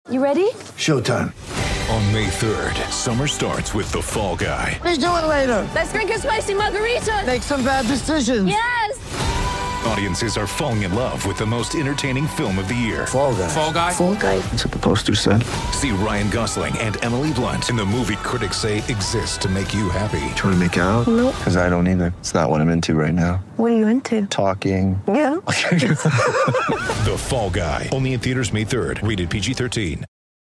You ready? Showtime. On May 3rd, summer starts with The Fall Guy. Let's do it later. Let's drink a spicy margarita. Make some bad decisions. Yes! Audiences are falling in love with the most entertaining film of the year. Fall Guy. Fall Guy? Fall guy. That's what the poster said. See Ryan Gosling and Emily Blunt in the movie critics say exists to make you happy. Trying to make it out? Nope. Because I don't either. It's not what I'm into right now. What are you into? Talking. Yeah. The Fall Guy. Only in theaters May 3rd. Rated PG-13.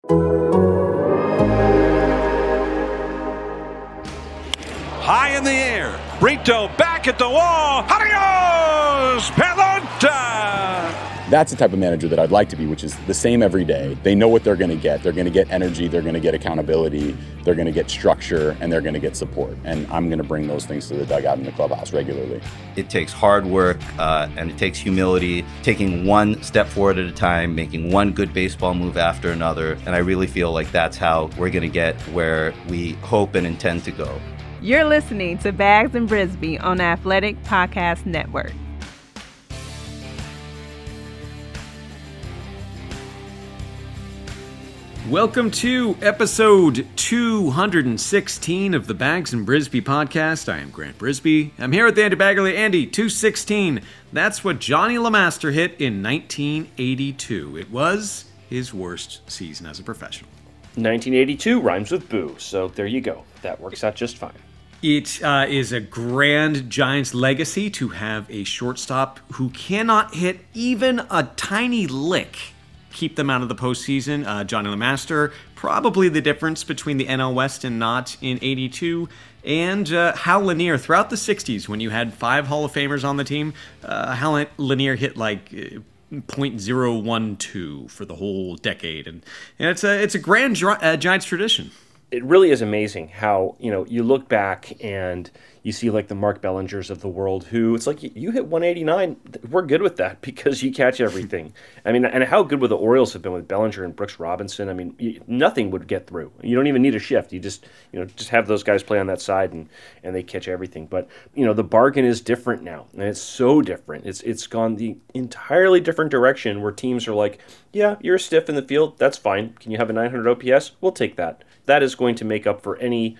High in the air. Brito back at the wall. Adios, Pelota! That's the type of manager that I'd like to be, which is the same every day. They know what they're going to get. They're going to get energy. They're going to get accountability. They're going to get structure, and they're going to get support. And I'm going to bring those things to the dugout in the clubhouse regularly. It takes hard work and it takes humility, taking one step forward at a time, making one good baseball move after another. And I really feel like that's how we're going to get where we hope and intend to go. You're listening to Bags and Brisbee on the Athletic Podcast Network. Welcome to episode 216 of the Bags and Brisbee podcast. I am Grant Brisbee. I'm here with Andy Baggerly. Andy, 216. That's what Johnny LeMaster hit in 1982. It was his worst season as a professional. 1982 rhymes with boo, so there you go. That works out just fine. It is a grand Giants legacy to have a shortstop who cannot hit even a tiny lick keep them out of the postseason. Johnny LeMaster, probably the difference between the NL West and not in 82. And Hal Lanier, throughout the 60s, when you had 5 Hall of Famers on the team, Hal Lanier hit like .012 for the whole decade. And it's a grand Giants tradition. It really is amazing how, you look back and you see like the Mark Bellingers of the world who it's like you hit 189. We're good with that because you catch everything. I mean, and how good would the Orioles have been with Bellinger and Brooks Robinson? I mean, nothing would get through. You don't even need a shift. You just have those guys play on that side and they catch everything. But, the bargain is different now. And it's so different. It's gone the entirely different direction where teams are like, yeah, you're stiff in the field. That's fine. Can you have a 900 OPS? We'll take that. That is going to make up for any,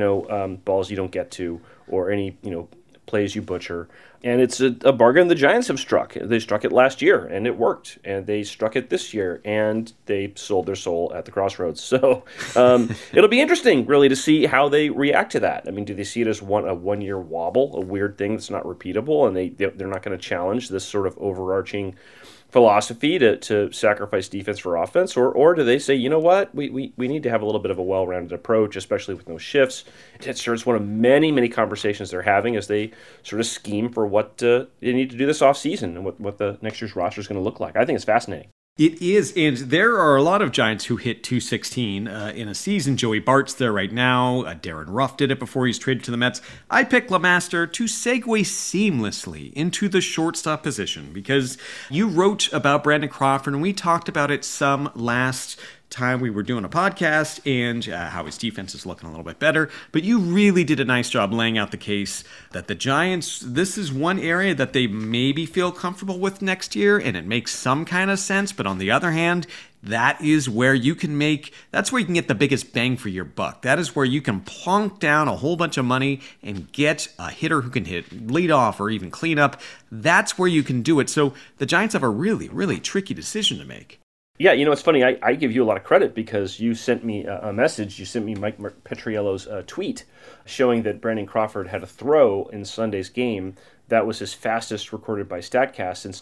balls you don't get to or any, plays you butcher. And it's a bargain the Giants have struck. They struck it last year, and it worked. And they struck it this year, and they sold their soul at the crossroads. So it'll be interesting, really, to see how they react to that. I mean, do they see it as a one-year wobble, a weird thing that's not repeatable, and they're not going to challenge this sort of overarching philosophy to sacrifice defense for offense, or do they say, you know what, we need to have a little bit of a well-rounded approach, especially with no shifts? It's sort of one of many, many conversations they're having as they sort of scheme for what they need to do this offseason and what the next year's roster is going to look like. I think it's fascinating. It is, and there are a lot of Giants who hit 216 in a season. Joey Bart's there right now. Darren Ruff did it before he's traded to the Mets. I picked LeMaster to segue seamlessly into the shortstop position because you wrote about Brandon Crawford, and we talked about it some last time we were doing a podcast and how his defense is looking a little bit better. But you really did a nice job laying out the case that the Giants, this is one area that they maybe feel comfortable with next year, and it makes some kind of sense. But on the other hand, that is where you can that's where you can get the biggest bang for your buck. That is where you can plunk down a whole bunch of money and get a hitter who can hit leadoff or even clean up. That's where you can do it. So the Giants have a really, really tricky decision to make. Yeah, it's funny. I give you a lot of credit because you sent me a message. You sent me Mike Petriello's tweet showing that Brandon Crawford had a throw in Sunday's game that was his fastest recorded by StatCast since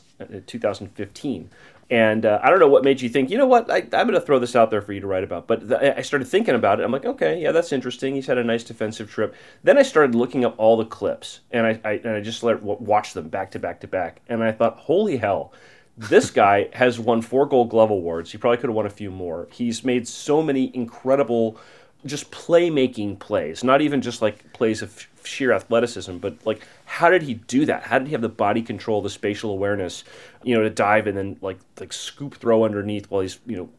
2015. And I don't know what made you think, you know what, I'm going to throw this out there for you to write about. But I started thinking about it. I'm like, okay, yeah, that's interesting. He's had a nice defensive trip. Then I started looking up all the clips, and I just watched them back to back to back. And I thought, holy hell. This guy has won 4 Gold Glove awards. He probably could have won a few more. He's made so many incredible just playmaking plays, not even just like plays of sheer athleticism, but like how did he do that? How did he have the body control, the spatial awareness, to dive and then like scoop throw underneath while he's,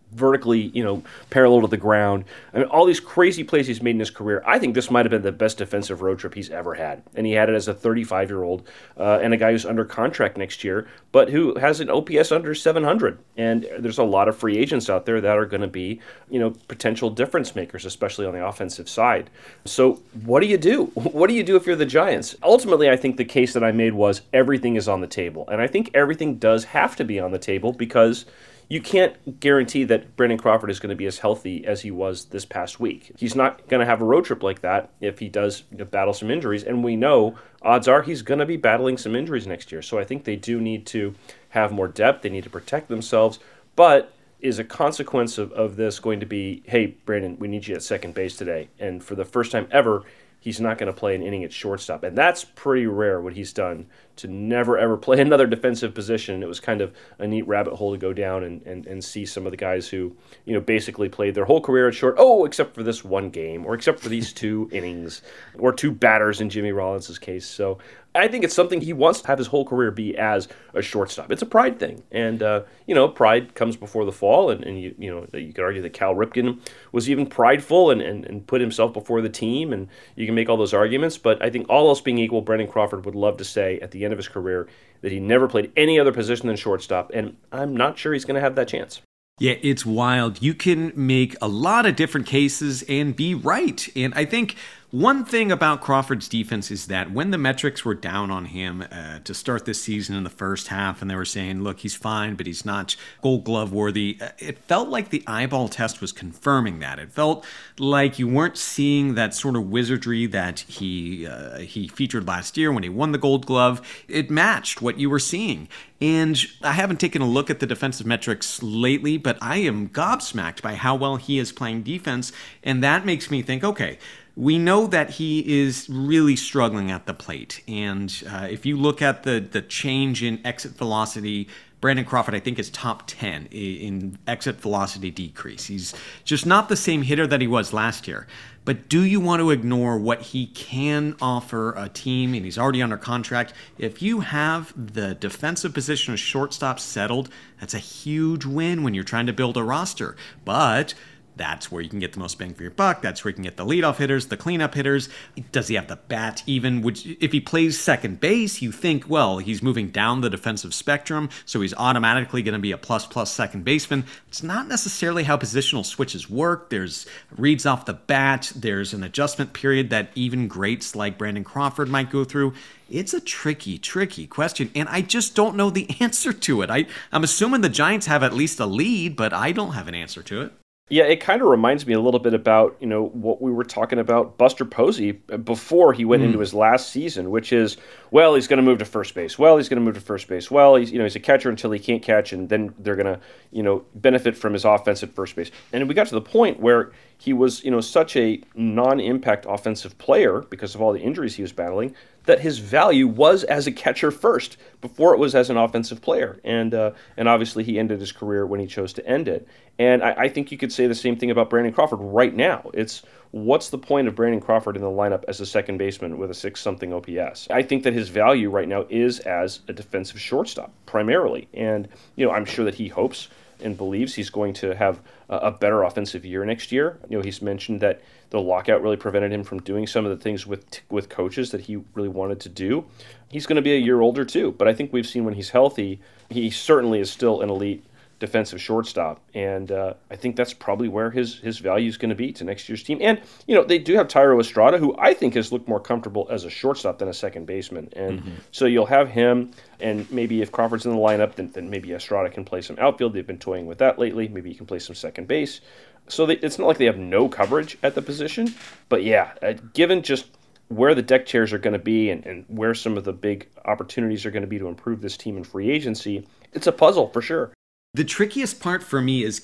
vertically, parallel to the ground. I mean, all these crazy plays he's made in his career. I think this might have been the best defensive road trip he's ever had. And he had it as a 35-year-old and a guy who's under contract next year, but who has an OPS under 700. And there's a lot of free agents out there that are going to be, potential difference makers, especially on the offensive side. So what do you do? What do you do if you're the Giants? Ultimately, I think the case that I made was everything is on the table. And I think everything does have to be on the table because you can't guarantee that Brandon Crawford is going to be as healthy as he was this past week. He's not going to have a road trip like that if he does battle some injuries. And we know odds are he's going to be battling some injuries next year. So I think they do need to have more depth. They need to protect themselves. But is a consequence of this going to be, hey, Brandon, we need you at second base today. And for the first time ever, he's not going to play an inning at shortstop. And that's pretty rare what he's done, to never, ever play another defensive position. It was kind of a neat rabbit hole to go down and see some of the guys who, basically played their whole career at short, except for this one game, or except for these 2 innings, or 2 batters in Jimmy Rollins' case. So I think it's something he wants to have his whole career be as a shortstop. It's a pride thing. And, pride comes before the fall. And you could argue that Cal Ripken was even prideful and put himself before the team. And you can make all those arguments. But I think all else being equal, Brandon Crawford would love to say at the end of his career that he never played any other position than shortstop. And I'm not sure he's going to have that chance. Yeah, it's wild. You can make a lot of different cases and be right. And I think one thing about Crawford's defense is that when the metrics were down on him to start this season in the first half, and they were saying, look, he's fine, but he's not Gold Glove worthy, it felt like the eyeball test was confirming that. It felt like you weren't seeing that sort of wizardry that he featured last year when he won the Gold Glove. It matched what you were seeing. And I haven't taken a look at the defensive metrics lately, but I am gobsmacked by how well he is playing defense. And that makes me think, okay, we know that he is really struggling at the plate. And if you look at the change in exit velocity, Brandon Crawford, I think, is top 10 in exit velocity decrease. He's just not the same hitter that he was last year. But do you want to ignore what he can offer a team, and he's already under contract? If you have the defensive position of shortstop settled, that's a huge win when you're trying to build a roster. But that's where you can get the most bang for your buck. That's where you can get the leadoff hitters, the cleanup hitters. Does he have the bat even? If he plays second base, you think, well, he's moving down the defensive spectrum, so he's automatically going to be a plus second baseman. It's not necessarily how positional switches work. There's reads off the bat. There's an adjustment period that even greats like Brandon Crawford might go through. It's a tricky question, and I just don't know the answer to it. I'm assuming the Giants have at least a lead, but I don't have an answer to it. Yeah, it kind of reminds me a little bit about, what we were talking about Buster Posey before he went into his last season, which is, well, he's going to move to first base. Well, he's going to move to first base. Well, he's a catcher until he can't catch, and then they're going to, benefit from his offense at first base. And we got to the point where he was, such a non-impact offensive player because of all the injuries he was battling, that his value was as a catcher first before it was as an offensive player. And obviously he ended his career when he chose to end it. And I think you could say the same thing about Brandon Crawford right now. It's what's the point of Brandon Crawford in the lineup as a second baseman with a 6-something OPS? I think that his value right now is as a defensive shortstop primarily. And, I'm sure that he hopes and believes he's going to have a better offensive year next year. He's mentioned that the lockout really prevented him from doing some of the things with coaches that he really wanted to do. He's going to be a year older too, but I think we've seen when he's healthy, he certainly is still an elite defensive shortstop, and I think that's probably where his value is going to be to next year's team. And they do have Thairo Estrada, who I think has looked more comfortable as a shortstop than a second baseman, and so you'll have him. And maybe if Crawford's in the lineup, then maybe Estrada can play some outfield. They've been toying with that lately. Maybe he can play some second base. So it's not like they have no coverage at the position, but yeah, given just where the deck chairs are going to be and where some of the big opportunities are going to be to improve this team in free agency, it's a puzzle for sure. The trickiest part for me is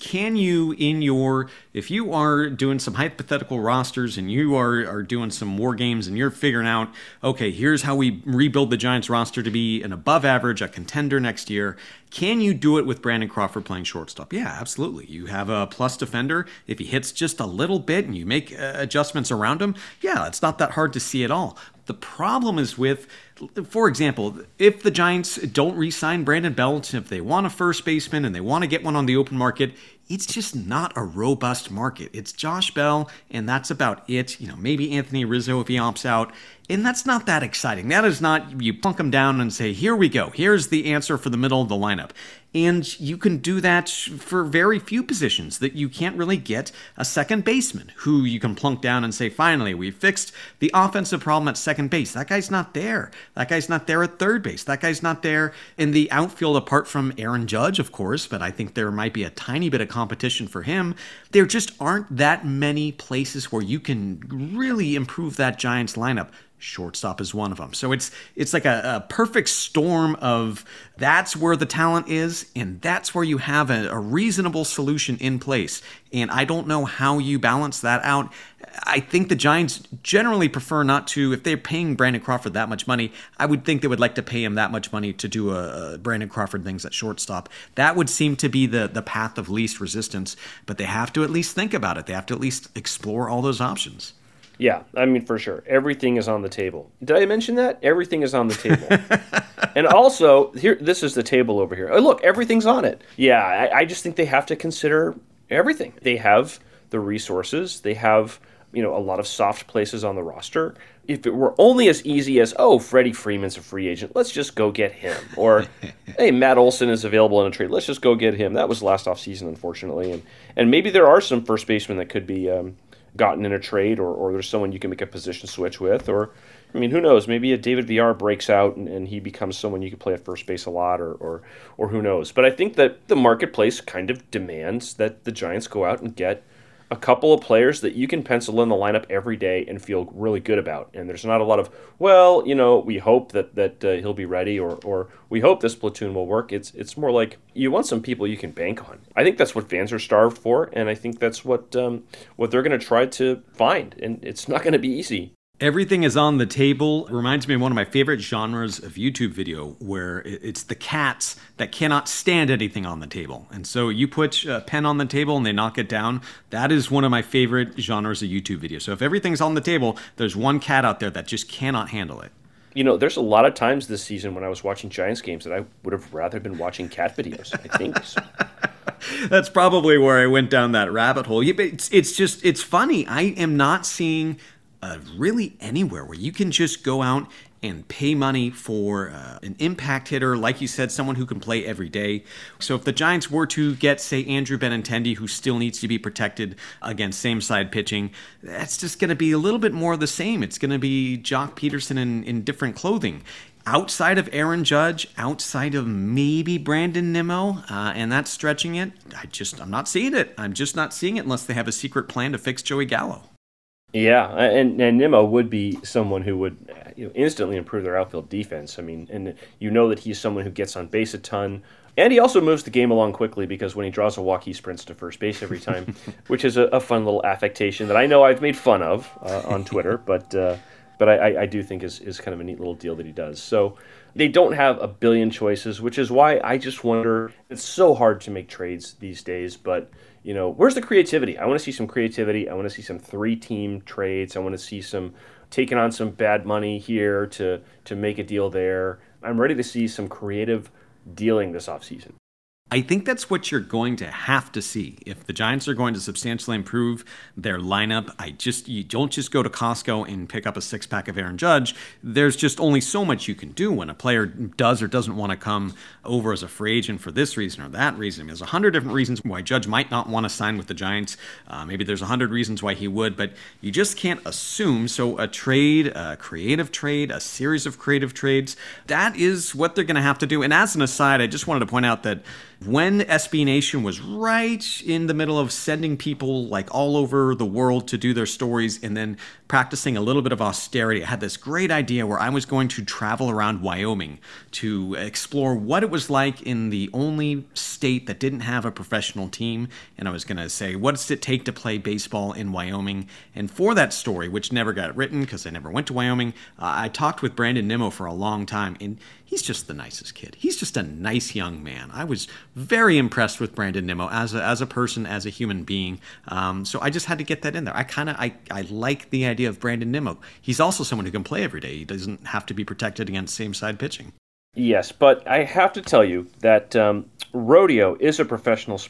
if you are doing some hypothetical rosters and you are doing some war games and you're figuring out, okay, here's how we rebuild the Giants roster to be an above average, a contender next year. Can you do it with Brandon Crawford playing shortstop? Yeah, absolutely. You have a plus defender. If he hits just a little bit and you make adjustments around him, yeah, it's not that hard to see at all. The problem is with, for example, if the Giants don't re-sign Brandon Belt, if they want a first baseman and they want to get one on the open market, it's just not a robust market. It's Josh Bell, and that's about it. Maybe Anthony Rizzo if he opts out. And that's not that exciting. That is not, you plunk them down and say, here we go. Here's the answer for the middle of the lineup. And you can do that for very few positions, that you can't really get a second baseman who you can plunk down and say, finally, we fixed the offensive problem at second base. That guy's not there. That guy's not there at third base. That guy's not there in the outfield apart from Aaron Judge, of course, but I think there might be a tiny bit of competition for him. There just aren't that many places where you can really improve that Giants lineup. Shortstop is one of them. So it's like a perfect storm of that's where the talent is, and that's where you have a reasonable solution in place. And I don't know how you balance that out. I think the Giants generally prefer not to, if they're paying Brandon Crawford that much money, I would think they would like to pay him that much money to do a Brandon Crawford things at shortstop. That would seem to be the path of least resistance, but they have to at least think about it. They have to at least explore all those options. Yeah, I mean, for sure. Everything is on the table. Did I mention that? Everything is on the table. And also, here, this is the table over here. Oh, look, everything's on it. Yeah, I just think they have to consider everything. They have the resources. They have, a lot of soft places on the roster. If it were only as easy as, Freddie Freeman's a free agent, let's just go get him. Or, hey, Matt Olson is available in a trade, let's just go get him. That was last offseason, unfortunately. And maybe there are some first basemen that could be gotten in a trade, or there's someone you can make a position switch with, or, who knows, maybe a David Villar breaks out and he becomes someone you can play at first base a lot, or who knows. But I think that the marketplace kind of demands that the Giants go out and get a couple of players that you can pencil in the lineup every day and feel really good about. And there's not a lot of, we hope that he'll be ready, or we hope this platoon will work. It's more like you want some people you can bank on. I think that's what fans are starved for, and I think that's what they're going to try to find. And it's not going to be easy. Everything is on the table. It reminds me of one of my favorite genres of YouTube video, where it's the cats that cannot stand anything on the table. And so you put a pen on the table and they knock it down. That is one of my favorite genres of YouTube video. So if everything's on the table, there's one cat out there that just cannot handle it. There's a lot of times this season when I was watching Giants games that I would have rather been watching cat videos, I think. That's probably where I went down that rabbit hole. It's funny. I am not seeing really anywhere where you can just go out and pay money for an impact hitter, like you said, someone who can play every day. So if the Giants were to get, say, Andrew Benintendi, who still needs to be protected against same-side pitching, that's just going to be a little bit more of the same. It's going to be Jock Peterson in different clothing. Outside of Aaron Judge, outside of maybe Brandon Nimmo, and that's stretching it, I'm not seeing it. I'm just not seeing it unless they have a secret plan to fix Joey Gallo. Yeah, and Nimmo would be someone who would instantly improve their outfield defense. And that he's someone who gets on base a ton. And he also moves the game along quickly, because when he draws a walk, he sprints to first base every time, which is a fun little affectation that I know I've made fun of on Twitter, but I do think is kind of a neat little deal that he does. So they don't have a billion choices, which is why I just wonder, it's so hard to make trades these days, but where's the creativity? I want to see some creativity. I want to see some 3-team trades. I want to see some taking on some bad money here to make a deal there. I'm ready to see some creative dealing this offseason. I think that's what you're going to have to see. If the Giants are going to substantially improve their lineup, you don't just go to Costco and pick up a 6-pack of Aaron Judge. There's just only so much you can do when a player does or doesn't want to come over as a free agent for this reason or that reason. There's 100 different reasons why Judge might not want to sign with the Giants. Maybe there's 100 reasons why he would, but you just can't assume. So a trade, a creative trade, a series of creative trades, that is what they're going to have to do. And as an aside, I just wanted to point out that when SB Nation was right in the middle of sending people like all over the world to do their stories and then practicing a little bit of austerity, I had this great idea where I was going to travel around Wyoming to explore what it was like in the only state that didn't have a professional team. And I was going to say, what does it take to play baseball in Wyoming? And for that story, which never got written because I never went to Wyoming, I talked with Brandon Nimmo for a long time, and he's just the nicest kid. He's just a nice young man. I was very impressed with Brandon Nimmo as a person, as a human being. So I just had to get that in there. I like the idea of Brandon Nimmo. He's also someone who can play every day. He doesn't have to be protected against same-side pitching. Yes, but I have to tell you that rodeo is a professional sport.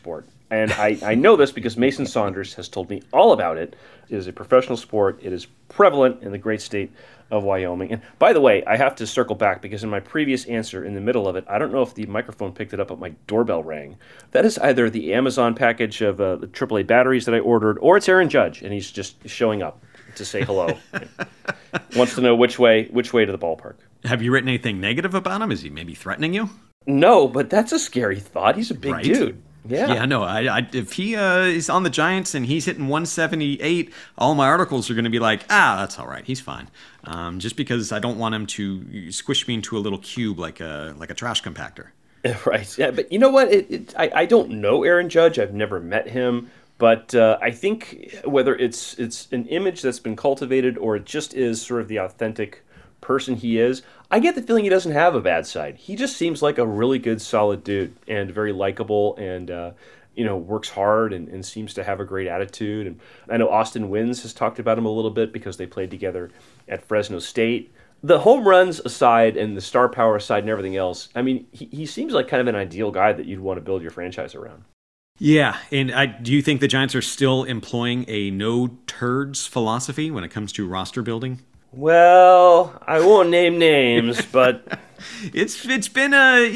And I know this because Mason Saunders has told me all about it. It is a professional sport. It is prevalent in the great state of Wyoming. And by the way, I have to circle back because in my previous answer, in the middle of it, I don't know if the microphone picked it up, but my doorbell rang. That is either the Amazon package of the AAA batteries that I ordered, or it's Aaron Judge, and he's just showing up to say hello. Wants to know which way to the ballpark. Have you written anything negative about him? Is he maybe threatening you? No, but that's a scary thought. He's a big dude. Yeah, no. If he is on the Giants and he's hitting 178, all my articles are going to be like, that's all right. He's fine. Just because I don't want him to squish me into a little cube like a trash compactor. Right. Yeah, but you know what? I don't know Aaron Judge. I've never met him. But I think whether it's an image that's been cultivated or it just is sort of the authentic person he is, I get the feeling he doesn't have a bad side. He just seems like a really good, solid dude and very likable and, works hard and seems to have a great attitude. And I know Austin Wynns has talked about him a little bit because they played together at Fresno State. The home runs aside and the star power aside and everything else, I mean, he seems like kind of an ideal guy that you'd want to build your franchise around. Yeah, and do you think the Giants are still employing a no turds philosophy when it comes to roster building? Well, I won't name names, but it's been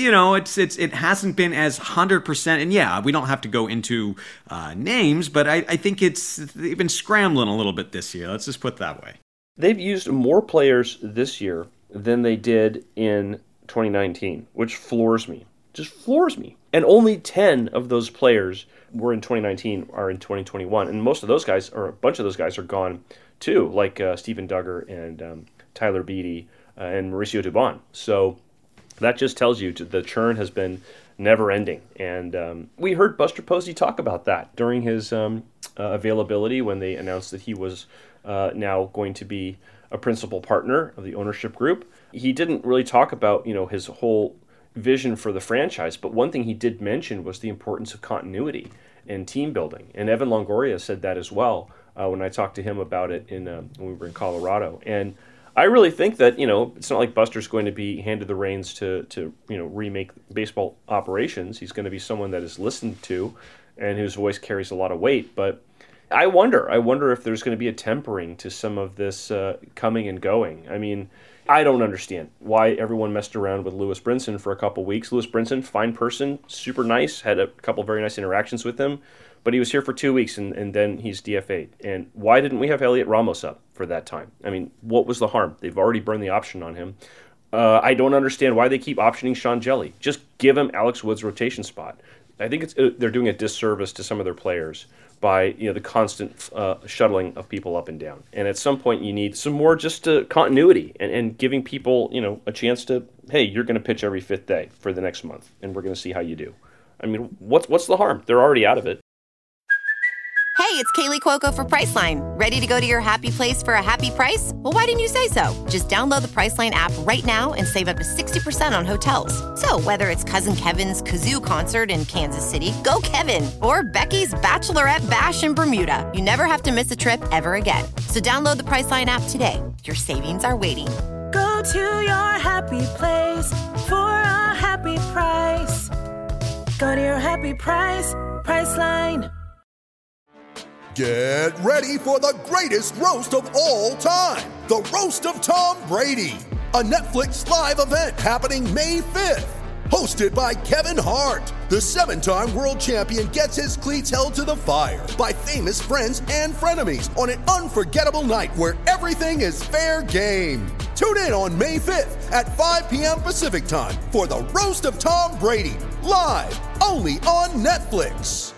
it hasn't been as 100%. And yeah, we don't have to go into names, but I think they've been scrambling a little bit this year. Let's just put it that way. They've used more players this year than they did in 2019, which floors me. Just floors me. And only 10 of those players were in 2019 are in 2021, and most of those guys, or a bunch of those guys, are gone too, like Stephen Duggar and Tyler Beede and Mauricio Dubon. So that just tells you the churn has been never-ending. And we heard Buster Posey talk about that during his availability when they announced that he was now going to be a principal partner of the ownership group. He didn't really talk about his whole vision for the franchise, but one thing he did mention was the importance of continuity and team building. And Evan Longoria said that as well when I talked to him about it when we were in Colorado. And I really think that it's not like Buster's going to be handed the reins to remake baseball operations. He's going to be someone that is listened to and whose voice carries a lot of weight. But I wonder if there's going to be a tempering to some of this coming and going. I mean, I don't understand why everyone messed around with Lewis Brinson for a couple weeks. Lewis Brinson, fine person, super nice, had a couple very nice interactions with him, but he was here for 2 weeks and then he's DFA'd. And why didn't we have Elliot Ramos up for that time? I mean, what was the harm? They've already burned the option on him. I don't understand why they keep optioning Sean Jelly. Just give him Alex Wood's rotation spot. I think they're doing a disservice to some of their players by the constant shuttling of people up and down. And at some point you need some more just continuity and giving people a chance to, hey, you're going to pitch every fifth day for the next month, and we're going to see how you do. I mean, what's the harm? They're already out of it. Hey, it's Kaylee Cuoco for Priceline. Ready to go to your happy place for a happy price? Well, why didn't you say so? Just download the Priceline app right now and save up to 60% on hotels. So whether it's Cousin Kevin's Kazoo Concert in Kansas City, go Kevin, or Becky's Bachelorette Bash in Bermuda, you never have to miss a trip ever again. So download the Priceline app today. Your savings are waiting. Go to your happy place for a happy price. Go to your happy price, Priceline. Get ready for the greatest roast of all time, the Roast of Tom Brady, a Netflix live event happening May 5th. Hosted by Kevin Hart, the 7-time world champion gets his cleats held to the fire by famous friends and frenemies on an unforgettable night where everything is fair game. Tune in on May 5th at 5 p.m. Pacific time for the Roast of Tom Brady, live only on Netflix.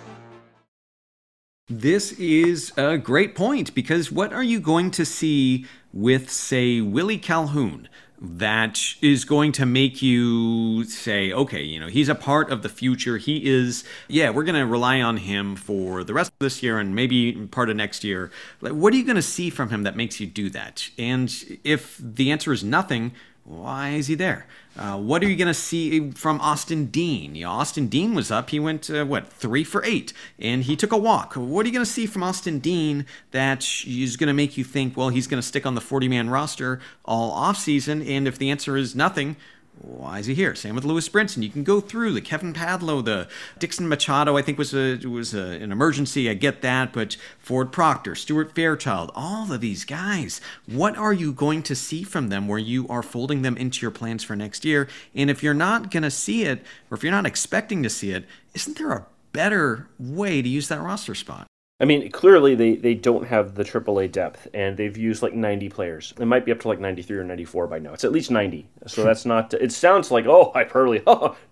This is a great point, because what are you going to see with, say, Willie Calhoun that is going to make you say, okay, he's a part of the future. He is, we're going to rely on him for the rest of this year and maybe part of next year. What are you going to see from him that makes you do that? And if the answer is nothing, why is he there? What are you going to see from Austin Dean? Austin Dean was up. He went, 3 for 8, and he took a walk. What are you going to see from Austin Dean that is going to make you think, well, he's going to stick on the 40-man roster all offseason? And if the answer is nothing, Why is he here? Same with Lewis Brinson. You can go through the Kevin Padlow, the Dixon Machado, I think was an emergency. I get that. But Ford Proctor, Stuart Fairchild, all of these guys, what are you going to see from them where you are folding them into your plans for next year? And if you're not going to see it, or if you're not expecting to see it, isn't there a better way to use that roster spot? I mean, clearly they don't have the AAA depth, and they've used like 90 players. It might be up to like 93 or 94 by now. It's at least 90. So that's not, it sounds like, hyperbole,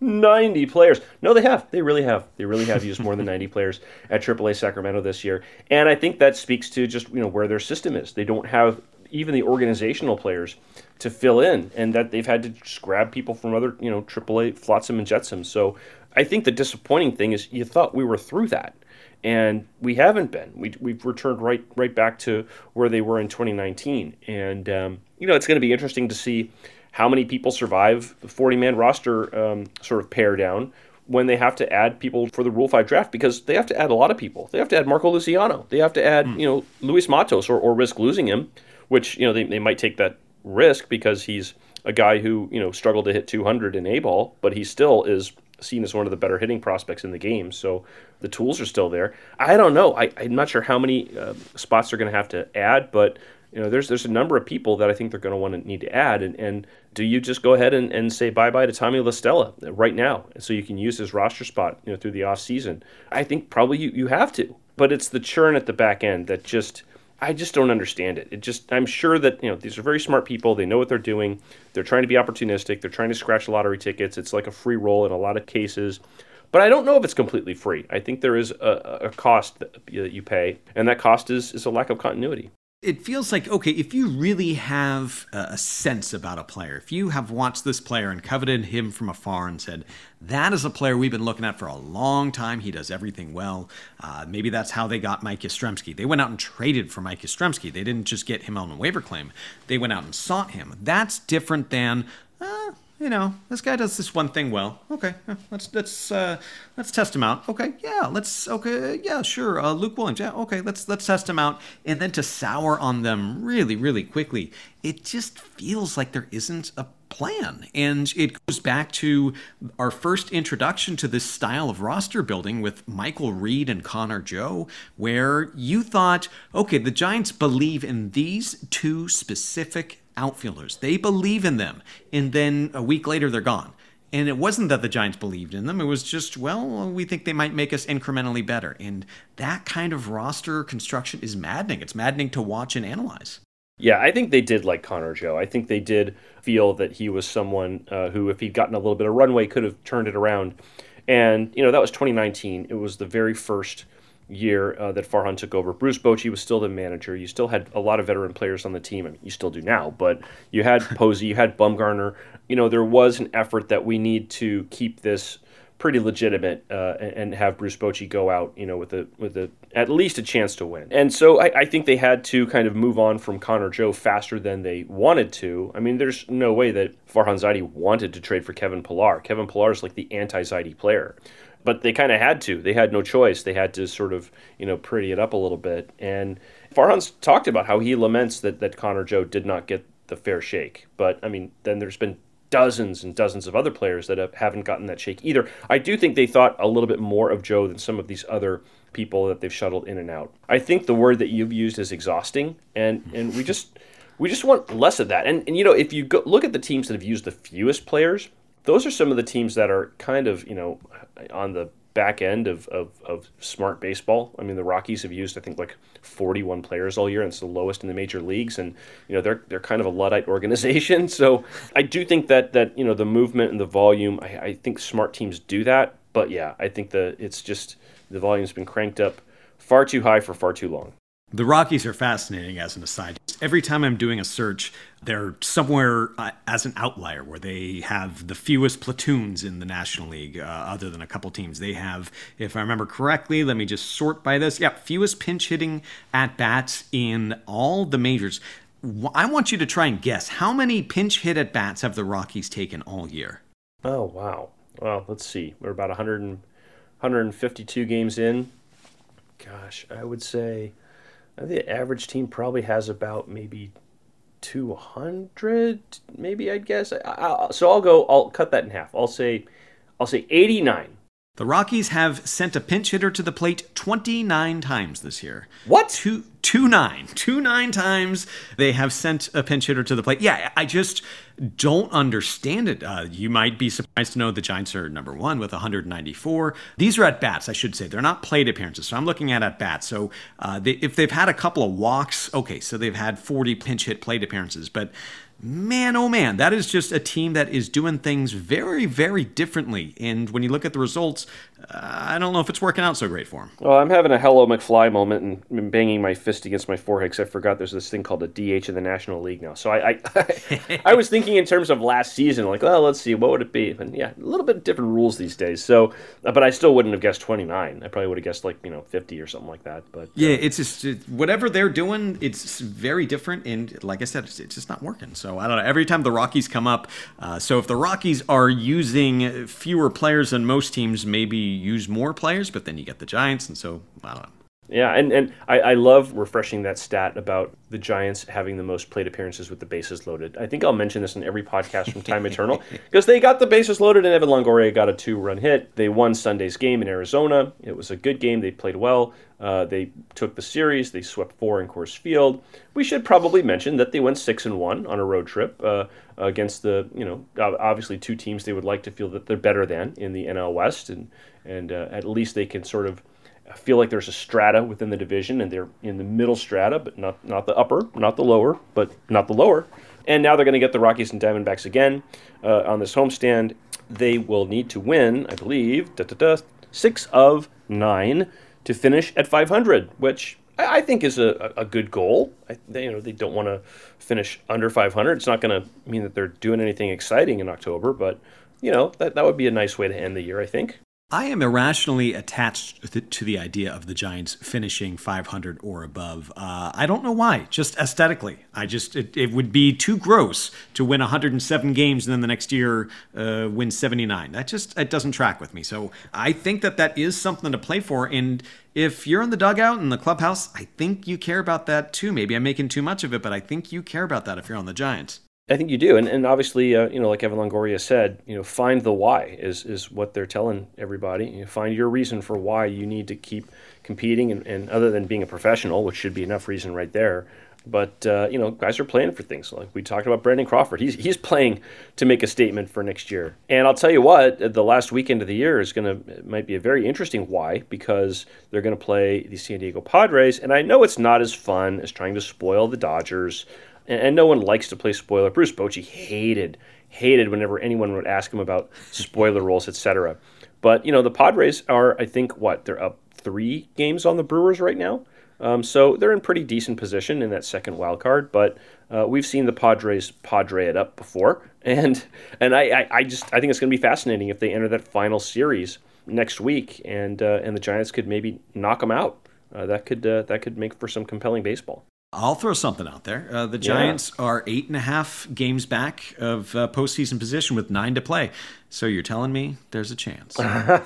90 players. No, they have. They really have. They really have used more than 90 players at AAA Sacramento this year. And I think that speaks to just, where their system is. They don't have even the organizational players to fill in, and that they've had to just grab people from other, AAA Flotsam and Jetsam. So I think the disappointing thing is you thought we were through that. And we haven't been. We've returned right back to where they were in 2019. And, it's going to be interesting to see how many people survive the 40-man roster sort of pare down when they have to add people for the Rule 5 draft, because they have to add a lot of people. They have to add Marco Luciano. They have to add, Luis Matos or risk losing him, which, they might take that risk because he's a guy who, struggled to hit 200 in A-ball, but he still is seen as one of the better hitting prospects in the game. So the tools are still there. I don't know. I'm not sure how many spots they're going to have to add, but there's a number of people that I think they're going to want to need to add. And do you just go ahead and say bye-bye to Tommy La Stella right now so you can use his roster spot through the offseason? I think probably you have to. But it's the churn at the back end that I just don't understand it. I'm sure that, these are very smart people. They know what they're doing. They're trying to be opportunistic. They're trying to scratch lottery tickets. It's like a free roll in a lot of cases. But I don't know if it's completely free. I think there is a cost that you pay, and that cost is a lack of continuity. It feels like, okay, if you really have a sense about a player, if you have watched this player and coveted him from afar and said, that is a player we've been looking at for a long time, he does everything well, maybe that's how they got Mike Yastrzemski. They went out and traded for Mike Yastrzemski. They didn't just get him on a waiver claim. They went out and sought him. That's different than, this guy does this one thing well. Okay, let's test him out. Okay, sure. Luke Williams. Yeah, okay, let's test him out. And then to sour on them really, really quickly, it just feels like there isn't a plan. And it goes back to our first introduction to this style of roster building with Michael Reed and Connor Joe, where you thought, okay, the Giants believe in these two specific outfielders. They believe in them. And then a week later, they're gone. And it wasn't that the Giants believed in them. It was just, we think they might make us incrementally better. And that kind of roster construction is maddening. It's maddening to watch and analyze. Yeah, I think they did like Connor Joe. I think they did feel that he was someone who, if he'd gotten a little bit of runway, could have turned it around. And, that was 2019. It was the very first year that Farhan took over. Bruce Bochy was still the manager. You still had a lot of veteran players on the team. I mean, you still do now, but you had Posey, you had Bumgarner. There was an effort that we need to keep this pretty legitimate and have Bruce Bochy go out, with at least a chance to win. And so I think they had to kind of move on from Connor Joe faster than they wanted to. I mean, there's no way that Farhan Zaidi wanted to trade for Kevin Pillar. Kevin Pillar is like the anti-Zaidi player. But they kind of had to. They had no choice. They had to sort of, pretty it up a little bit. And Farhan's talked about how he laments that Connor Joe did not get the fair shake. But, I mean, then there's been dozens and dozens of other players that haven't gotten that shake either. I do think they thought a little bit more of Joe than some of these other people that they've shuttled in and out. I think the word that you've used is exhausting, and we just want less of that. And if you look at the teams that have used the fewest players, those are some of the teams that are kind of, on the back end of smart baseball. I mean, the Rockies have used, I think, like 41 players all year, and it's the lowest in the major leagues. And, they're kind of a Luddite organization. So I do think that the movement and the volume, I think smart teams do that. But yeah, I think it's just the volume's been cranked up far too high for far too long. The Rockies are fascinating as an aside. Every time I'm doing a search, they're somewhere as an outlier where they have the fewest platoons in the National League, other than a couple teams. They have, if I remember correctly, let me just sort by this. Yeah, fewest pinch hitting at-bats in all the majors. I want you to try and guess, how many pinch hit at-bats have the Rockies taken all year? Oh, wow. Well, let's see. We're about 152 games in. Gosh, I would say... I think the average team probably has about maybe 200, maybe, I'd guess. I'll cut that in half. I'll say 89. The Rockies have sent a pinch hitter to the plate 29 times this year. What? 29 times they have sent a pinch hitter to the plate. Yeah, I just don't understand it. You might be surprised to know the Giants are number one with 194. These are at-bats, I should say. They're not plate appearances, so I'm looking at at-bats. So if they've had a couple of walks, okay, so they've had 40 pinch hit plate appearances. But man, oh man, that is just a team that is doing things very, very differently. And when you look at the results, I don't know if it's working out so great for them. Well, I'm having a Hello McFly moment and banging my fist against my forehead because I forgot there's this thing called a DH in the National League now. So I was thinking in terms of last season, like, well, let's see, what would it be? And yeah, a little bit different rules these days. So, but I still wouldn't have guessed 29. I probably would have guessed 50 or something like that. But yeah, it's just whatever they're doing, it's very different. And like I said, it's just not working. So I don't know. Every time the Rockies come up, so if the Rockies are using fewer players than most teams, maybe use more players, but then you get the Giants, and so I don't know. Yeah, and I love refreshing that stat about the Giants having the most plate appearances with the bases loaded. I think I'll mention this in every podcast from time eternal, because they got the bases loaded and Evan Longoria got a 2-run hit. They won Sunday's game in Arizona. It was a good game. They played well. They took the series. They swept 4 in Coors Field. We should probably mention that they went 6-1 on a road trip against the, obviously two teams they would like to feel that they're better than in the NL West, and at least they can sort of feel like there's a strata within the division, and they're in the middle strata, but not the upper, not the lower, but not the lower. And now they're going to get the Rockies and Diamondbacks again on this homestand. They will need to win, I believe, 6 of 9 to finish at 500, which I think is a good goal. They don't want to finish under 500. It's not going to mean that they're doing anything exciting in October, but that would be a nice way to end the year, I think. I am irrationally attached to the idea of the Giants finishing 500 or above. I don't know why, just aesthetically. It would be too gross to win 107 games and then the next year win 79. It doesn't track with me. So I think that is something to play for. And if you're in the dugout in the clubhouse, I think you care about that too. Maybe I'm making too much of it, but I think you care about that if you're on the Giants. I think you do, and obviously, like Evan Longoria said, find the why is what they're telling everybody. Find your reason for why you need to keep competing, and other than being a professional, which should be enough reason right there. But guys are playing for things. Like we talked about Brandon Crawford, he's playing to make a statement for next year. And I'll tell you what, the last weekend of the year might be a very interesting why, because they're going to play the San Diego Padres, and I know it's not as fun as trying to spoil the Dodgers. And no one likes to play spoiler. Bruce Bochy hated whenever anyone would ask him about spoiler roles, etc. But, the Padres are, I think, they're up 3 games on the Brewers right now. So they're in pretty decent position in that second wild card. But we've seen the Padres Padre it up before. And I think it's going to be fascinating if they enter that final series next week and the Giants could maybe knock them out. That could make for some compelling baseball. I'll throw something out there. The Giants are 8.5 games back of postseason position with 9 to play. So you're telling me there's a chance.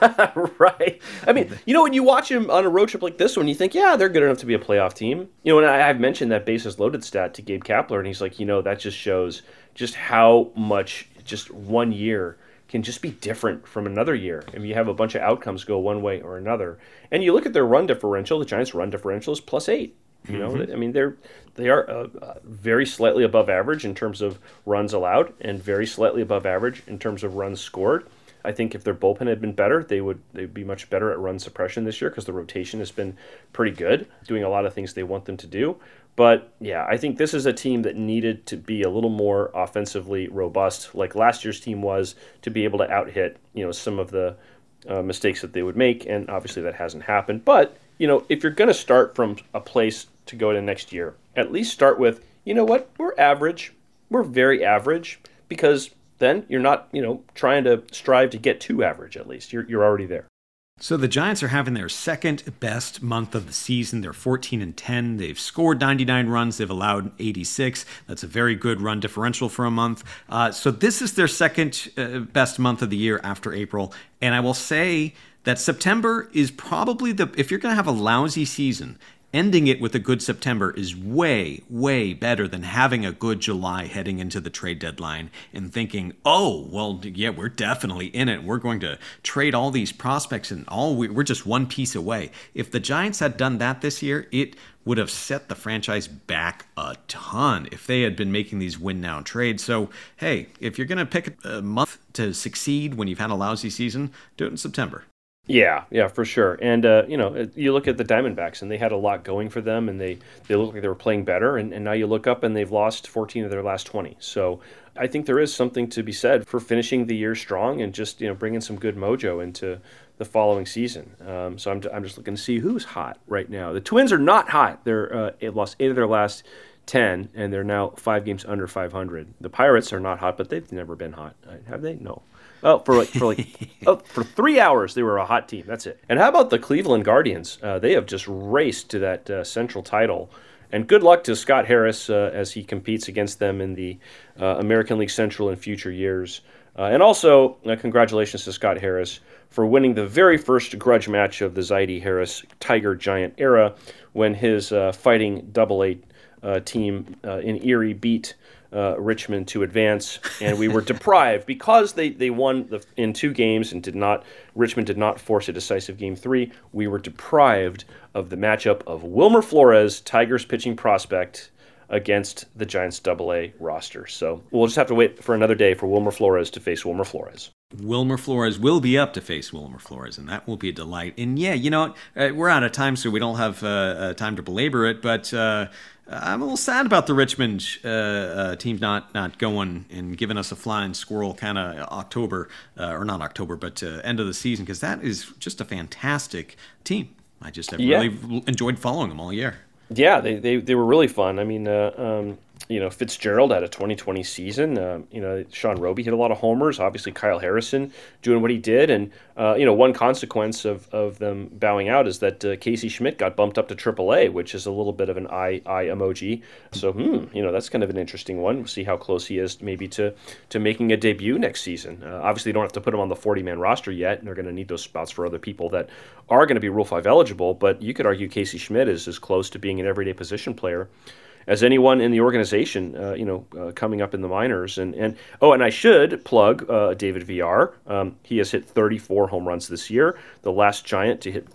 Right. I mean, when you watch them on a road trip like this one, you think, yeah, they're good enough to be a playoff team. And I've mentioned that bases loaded stat to Gabe Kapler, and he's like, that just shows just how much just one year can just be different from another year. I mean, you have a bunch of outcomes go one way or another. And you look at their run differential, the Giants' run differential is +8. I mean, they are very slightly above average in terms of runs allowed, and very slightly above average in terms of runs scored. I think if their bullpen had been better, they'd be much better at run suppression this year because the rotation has been pretty good, doing a lot of things they want them to do. But yeah, I think this is a team that needed to be a little more offensively robust, like last year's team was, to be able to out-hit some of the mistakes that they would make, and obviously that hasn't happened. But if you're going to start from a place to go to next year, at least start with, what, we're average. We're very average, because then you're not, trying to strive to get to average at least. You're already there. So the Giants are having their second best month of the season. They're 14-10. They've scored 99 runs. They've allowed 86. That's a very good run differential for a month. So this is their second best month of the year after April. And I will say that September is probably if you're going to have a lousy season, ending it with a good September is way, way better than having a good July heading into the trade deadline and thinking, oh, well, yeah, we're definitely in it. We're going to trade all these prospects and we're just one piece away. If the Giants had done that this year, it would have set the franchise back a ton if they had been making these win-now trades. So, hey, if you're going to pick a month to succeed when you've had a lousy season, do it in September. Yeah, for sure. And, you look at the Diamondbacks, and they had a lot going for them, and they look like they were playing better, and now you look up, and they've lost 14 of their last 20. So I think there is something to be said for finishing the year strong and just, bringing some good mojo into the following season. So I'm just looking to see who's hot right now. The Twins are not hot. They've lost 8 of their last 10, and they're now 5 games under 500. The Pirates are not hot, but they've never been hot. Have they? No. Oh, for 3 hours, they were a hot team. That's it. And how about the Cleveland Guardians? They have just raced to that Central title. And good luck to Scott Harris as he competes against them in the American League Central in future years. And also, congratulations to Scott Harris for winning the very first grudge match of the Zaidi-Harris Tiger Giant era when his fighting Double-A team in Erie beat Richmond to advance, and we were deprived because they won in 2 games and Richmond did not force a decisive game 3. We were deprived of the matchup of Wilmer Flores, Tigers pitching prospect, against the Giants Double-A roster. So we'll just have to wait for another day for Wilmer Flores to face Wilmer Flores. Wilmer Flores will be up to face Wilmer Flores, and that will be a delight. And yeah, we're out of time, so we don't have time to belabor it, but I'm a little sad about the Richmond team not going and giving us a flying squirrel kind of October, or not October, but end of the season, because that is just a fantastic team. I just have really enjoyed following them all year. Yeah, they were really fun. I mean, Fitzgerald had a 2020 season. Sean Roby hit a lot of homers. Obviously, Kyle Harrison doing what he did. And, one consequence of them bowing out is that Casey Schmidt got bumped up to AAA, which is a little bit of an eye emoji. So, that's kind of an interesting one. We'll see how close he is maybe to making a debut next season. Obviously, you don't have to put him on the 40-man roster yet, and they're going to need those spots for other people that are going to be Rule 5 eligible. But you could argue Casey Schmidt is as close to being an everyday position player as anyone in the organization, coming up in the minors. And I should plug David Villar. He has hit 34 home runs this year. The last Giant to hit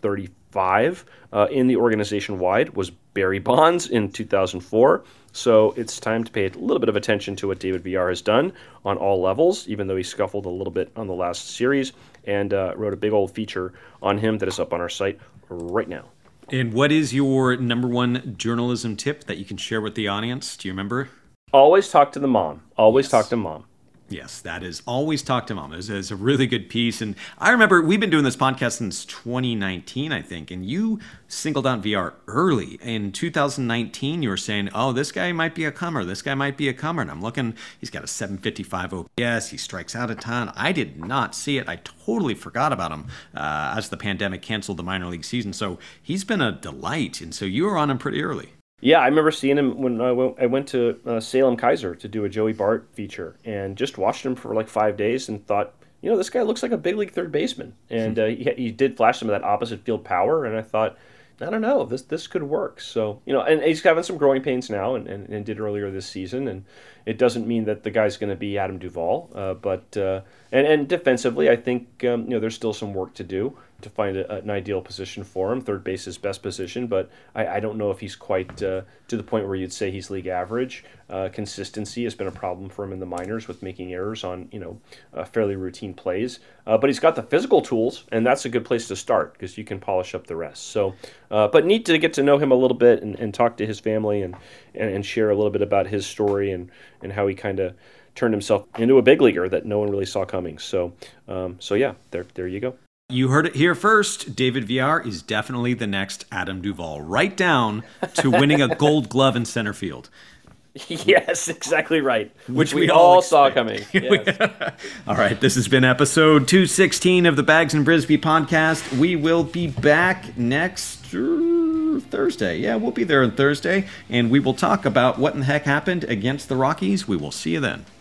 35 in the organization wide was Barry Bonds in 2004. So it's time to pay a little bit of attention to what David Villar has done on all levels, even though he scuffled a little bit on the last series, and wrote a big old feature on him that is up on our site right now. And what is your number one journalism tip that you can share with the audience? Do you remember? Always talk to the mom. Always talk to mom. Yes, that is Always Talk to Mom. It's a really good piece. And I remember we've been doing this podcast since 2019, I think, and you singled out VR early. In 2019, you were saying, oh, this guy might be a comer. This guy might be a comer. And I'm looking, he's got a 755 OPS. He strikes out a ton. I did not see it. I totally forgot about him as the pandemic canceled the minor league season. So he's been a delight. And so you were on him pretty early. Yeah, I remember seeing him when I went to Salem Kaiser to do a Joey Bart feature, and just watched him for like 5 days and thought, this guy looks like a big league third baseman. And he did flash some of that opposite field power, and I thought, I don't know, this could work. So, and he's having some growing pains now and did earlier this season, and it doesn't mean that the guy's going to be Adam Duvall, but defensively, I think, there's still some work to do to find an ideal position for him. Third base is best position, but I don't know if he's quite to the point where you'd say he's league average. Consistency has been a problem for him in the minors with making errors on fairly routine plays. But he's got the physical tools, and that's a good place to start because you can polish up the rest. So, but neat to get to know him a little bit and talk to his family and share a little bit about his story and how he kind of turned himself into a big leaguer that no one really saw coming. So yeah, there you go. You heard it here first. David Villar is definitely the next Adam Duvall, right down to winning a Gold Glove in center field. Yes, exactly right. Which we all saw coming. Yes. All right, this has been episode 216 of the Bags and Brisbee podcast. We will be back next Thursday. Yeah, we'll be there on Thursday, and we will talk about what in the heck happened against the Rockies. We will see you then.